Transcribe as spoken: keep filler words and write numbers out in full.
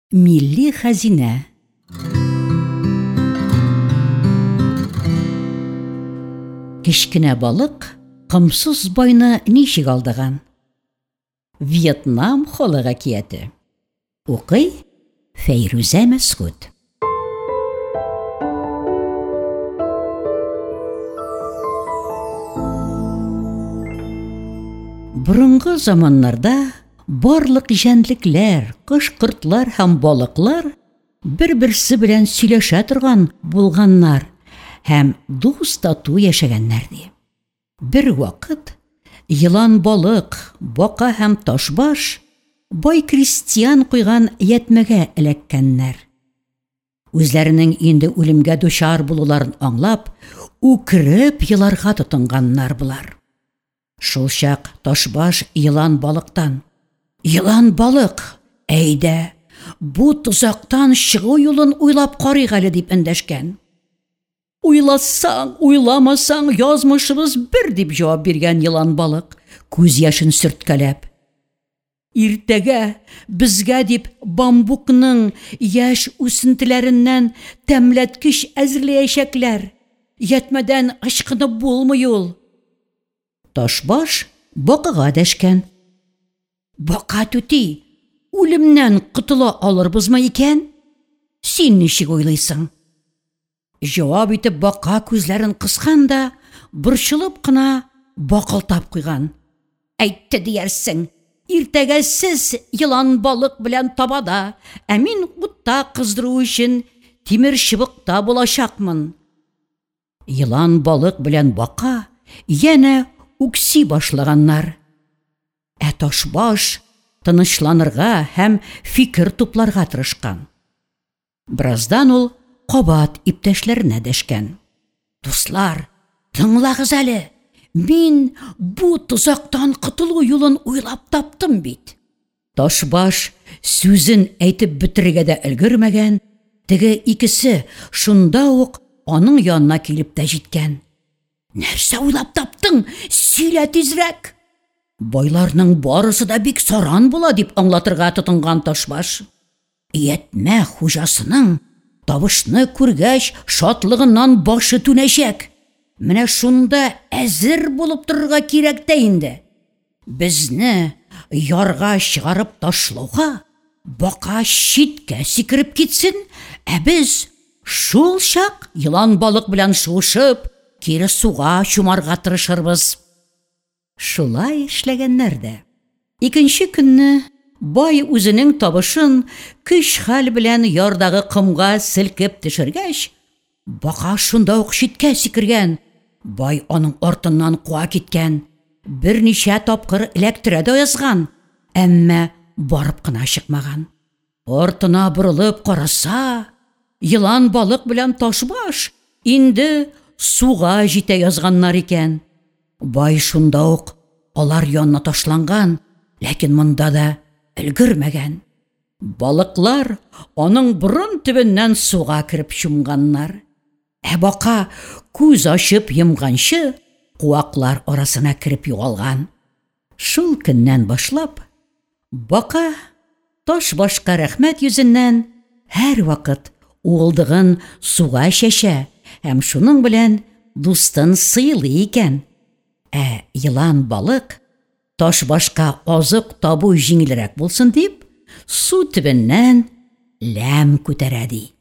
Милли хәзинә. Кечкенә балык комсыз байны ничек алдаган? Вьетнам халык әкияте. Укый Фәйрүзә Мәскүт. Борынгы заманнарда барлык җәнлекләр, кош-кортлар һәм балыклар бер-берсе белән сөйләшә торган булганнар һәм дус тату яшәгәннәр ди. Бер вакыт елан балык, бака һәм ташбаш бай крестьян куйган ятмәгә эләккәннәр. Үзләренең инде үлемгә дучар булуларын аңлап, үкереп еларга тотынганнар булар. Шул чак ташбаш елан балыктан: «Елан балык, әйдә, бу тузактан чыгу юлын уйлап карыйк әле» дип эндәшкән. «Уйласаң, уйламасаң, язмышыбыз бер» дип җавап биргән елан балык, күз яшен сөрткәләп. «Иртәгә безгә» дип бамбукның яшь үсентеләреннән тәмләткеч әзерләячәкләр. Ятмәдән ычкынып булмый ул. Ташбаш бакага дәшкән. «Бака түти, үлемнән котыла алырбызмы икән? Син ничек уйлыйсың?» Җавап итеп бака күзләрен кыскан да, борчылып кына бакылтап куйган. «Әйтте диярсең, иртәгә сез елан балык белән табада, ә мин утта кыздыру өчен тимер чыбыкта булачакмын». Елан балык белән бака янә үкси башлаганнар. Ә ташбаш тынычланырга һәм фикер тупларга тырышкан. Бераздан ул кабат иптәшләренә дәшкән. «Дуслар, тыңлагыз әле, мин бу тузактан котылу юлын уйлап таптым бит». Ташбаш сүзен әйтеп бетерергә дә өлгермәгән, теге икесе шунда ук аның янына килеп тә җиткән. «Нәрсә уйлап таптың? Сөйлә тизрәк!» «Байларның барысы да бик саран була» дип аңлатырга тотынган ташбаш. Ятмә хуҗасының табышны күргәч шатлыгыннан башы түнәчәк. Менә шунда әзер булып торырга кирәк тә инде. Безне ярга чыгарып ташлауга бака читкә сикереп китсен, ә без шул чак елан балык белән шуышып кире суга чумарга тырышырбыз. Шулай эшләгәннәр дә. Икенче көнне бай үзенең табышын көч-хәл белән ярдагы кымга селкеп төшергәч, бака шунда ук читкә сикергән. Бай аның артыннан куа киткән. Берничә тапкыр эләктерә дә язган, әмма барып кына чыкмаган. Артына борылып караса, елан балык белән ташбаш инде суга җитә язганнар икән. Бай шунда ук алар янына ташланган, ләкин монда да өлгермәгән. Балыклар аның борын төбеннән суга кирип чумганнар. Ә бака күз ачып йомганчы куаклар арасына кирип югалган. Шул көннән башлап бака ташбашка рәхмәт йөзеннән һәр вакыт уылдыгын суга чәчә һәм шуның белән дустын сыйлый икән. Ә елан балык ташбашка азык табу җиңелрәк булсын дип, су төбеннән ләм күтәрә ди.